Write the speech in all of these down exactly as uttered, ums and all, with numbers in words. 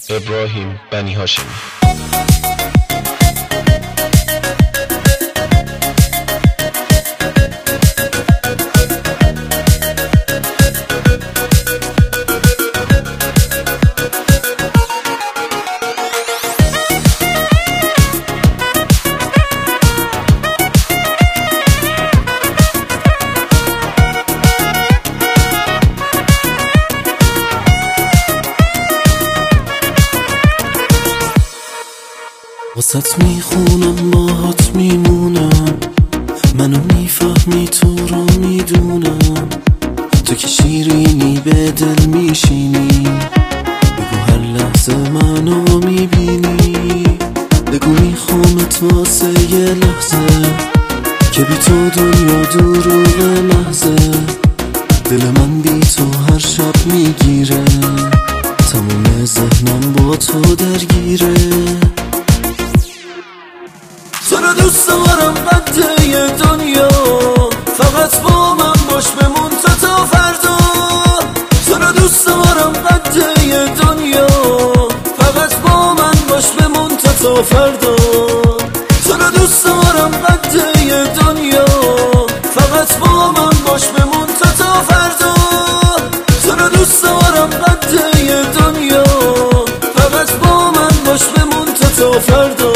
ابراهیم بنی هاشمی. واسط میخونم باهات میمونم، منو میفهمی تو رو میدونم، تو که شیرینی به دل میشینی، بگو هر لحظه منو میبینی، بگو میخوامت واسه یه لحظه که بی تو دنیا دروغ لحظه، دل من بی تو هر شب میگیره، تموم ذهنم با تو درگیره، تو رو دوست دارم قده دنیا، فقط با من باش بمون تا تا فردا، تو رو دوست دارم قده دنیا، فقط با من باش بمون تا تا فردا، تو رو دوست دارم قده دنیا، فقط با من باش بمون تا تا فردا، تو رو دوست دارم قده دنیا، فقط با من باش بمون تا تا فردا.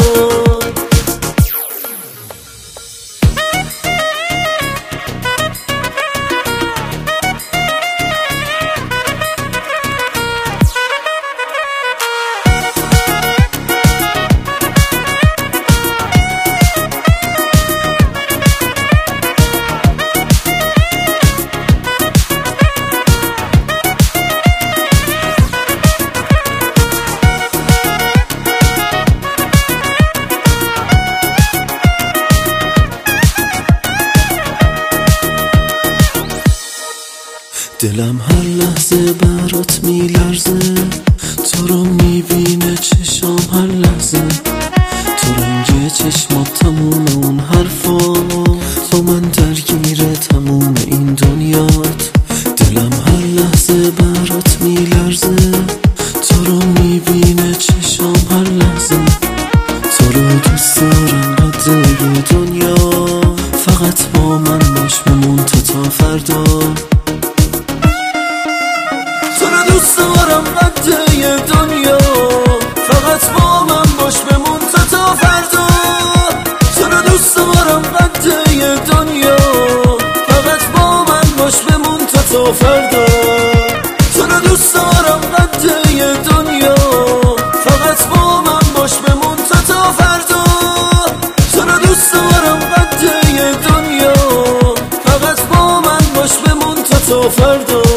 دلم هر لحظه برات میلرزه، تو رو میبینه چشام هر لحظه، تو رنگ چشمات تموم اون حرفا، با من درگیره تموم این دنیات، دلم هر لحظه برات میلرزه، تو رو میبینه چشام هر لحظه، تو رو دوست دارم قده دنیا، فقط با من باش بمون تا تا فردا، دوست دارم قده دنیا، فقط با من باش بمون تا تا فردا، تو رو دوست دارم قده دنیا، فقط با من باش بمون تا تا فردا، تو رو دوست دارم قده دنیا، فقط با من باش بمون تا تا فردا، تو رو دوست دارم قده دنیا، فقط با من باش بمون تا تا فردا.